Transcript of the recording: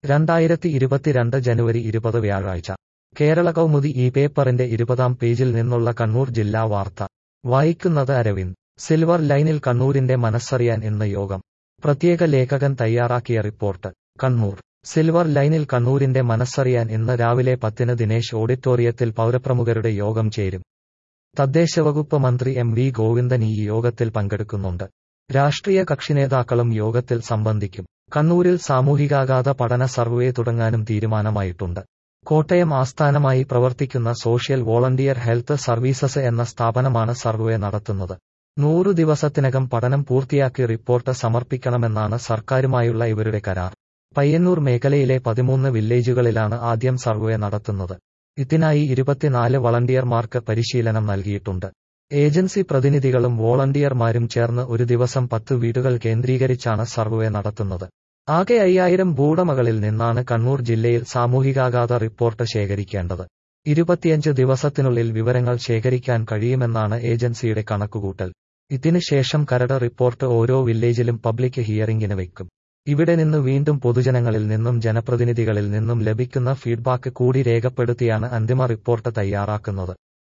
2022 ജനുവരി 20 വ്യാഴാഴ്ച കേരള കൗമുദി ഈ പേപ്പറിന്റെ 20-ാം പേജിൽ നിന്നുള്ള കണ്ണൂർ ജില്ലാ വാർത്ത വായിക്കുന്നത് അരവിന്ദ്. സിൽവർ ലൈനിൽ കണ്ണൂരിന്റെ മനസ്സറിയാൻ ഇന്ന് യോഗം. പ്രത്യേക ലേഖകൻ തയ്യാറാക്കിയ റിപ്പോർട്ട്. കണ്ണൂർ. സിൽവർ ലൈനിൽ കണ്ണൂരിന്റെ മനസ്സറിയാൻ ഇന്ന് രാവിലെ 10-ന് ദിനേശ് ഓഡിറ്റോറിയത്തിൽ പൗരപ്രമുഖരുടെ യോഗം ചേരും. തദ്ദേശവകുപ്പ് മന്ത്രി എം.വി. ഗോവിന്ദൻ ഈ യോഗത്തിൽ പങ്കെടുക്കുന്നുണ്ട്. രാഷ്ട്രീയ കക്ഷിനേതാക്കളും യോഗത്തിൽ സംബന്ധിക്കും. കണ്ണൂരിൽ സാമൂഹികാഘാത പഠന സർവേ തുടങ്ങാനും തീരുമാനമായിട്ടുണ്ട്. കോട്ടയം ആസ്ഥാനമായി പ്രവർത്തിക്കുന്ന സോഷ്യൽ വോളണ്ടിയർ ഹെൽത്ത് സർവീസസ് എന്ന സ്ഥാപനമാണ് സർവേ നടത്തുന്നത്. 100 ദിവസത്തിനകം പഠനം പൂർത്തിയാക്കി റിപ്പോർട്ട് സമർപ്പിക്കണമെന്നാണ് സർക്കാരുമായുള്ള ഇവരുടെ കരാർ. പയ്യന്നൂർ മേഖലയിലെ 13 വില്ലേജുകളിലാണ് ആദ്യം സർവേ നടത്തുന്നത്. ഇതിനായി 24 വളണ്ടിയർമാർക്ക് പരിശീലനം നൽകിയിട്ടുണ്ട്. ഏജൻസി പ്രതിനിധികളും വോളണ്ടിയർമാരും ചേർന്ന് ഒരു ദിവസം 10 വീടുകൾ കേന്ദ്രീകരിച്ചാണ് സർവേ നടത്തുന്നത്. ആകെ 5000 ഭൂവുടമകളിൽ നിന്നാണ് കണ്ണൂർ ജില്ലയിൽ സാമൂഹികാഘാത റിപ്പോർട്ട് ശേഖരിക്കേണ്ടത്. 25 ദിവസത്തിനുള്ളിൽ വിവരങ്ങൾ ശേഖരിക്കാൻ കഴിയുമെന്നാണ് ഏജൻസിയുടെ കണക്കുകൂട്ടൽ. ഇതിന് ശേഷം കരട് റിപ്പോർട്ട് ഓരോ വില്ലേജിലും പബ്ലിക് ഹിയറിംഗിന് വയ്ക്കും. ഇവിടെ നിന്ന് വീണ്ടും പൊതുജനങ്ങളിൽ നിന്നും ജനപ്രതിനിധികളിൽ നിന്നും ലഭിക്കുന്ന ഫീഡ്ബാക്ക് കൂടി രേഖപ്പെടുത്തിയാണ് അന്തിമ റിപ്പോർട്ട് തയ്യാറാക്കുന്നത്.